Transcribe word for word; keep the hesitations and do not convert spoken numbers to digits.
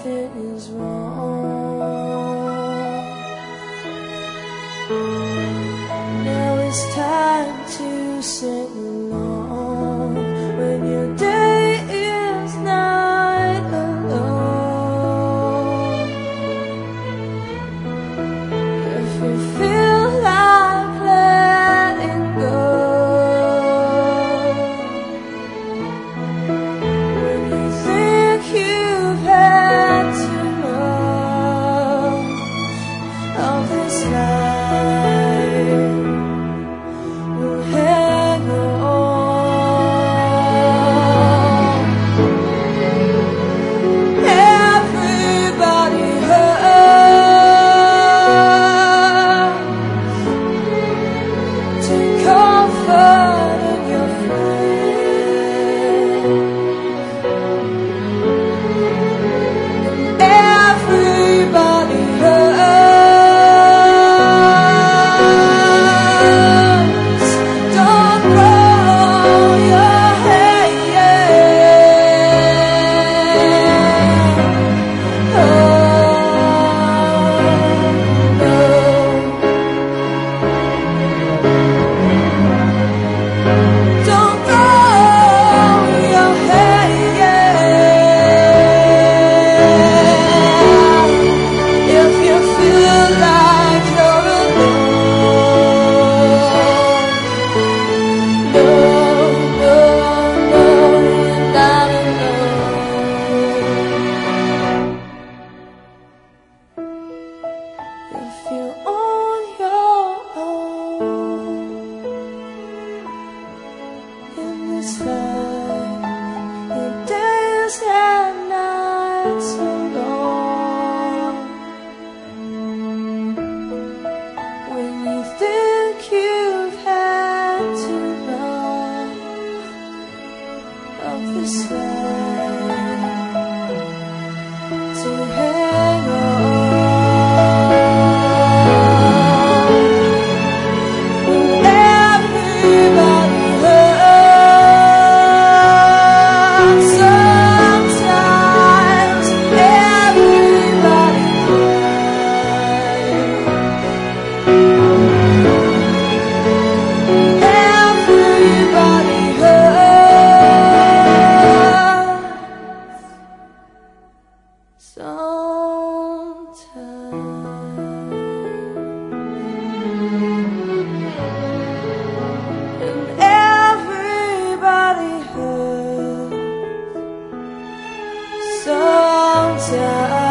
nothing is wrong. Now it's time to sing along when your day is night alone. If you feel like letting go, when you think you've had too much of this life, we'll hang on. Everybody hurts. Take comfort in your friend. Everybody hurts. Don't roll your head. Oh, no. Don't roll your head. If you feel like you're alone, no, no, no, you're not alone. If you're on your own in this life, your days and nights are long. When you think you've had too much of this life, to hang on. Everybody hurts sometimes. Everybody cries. Everybody hurts sometimes. And everybody hurts sometimes.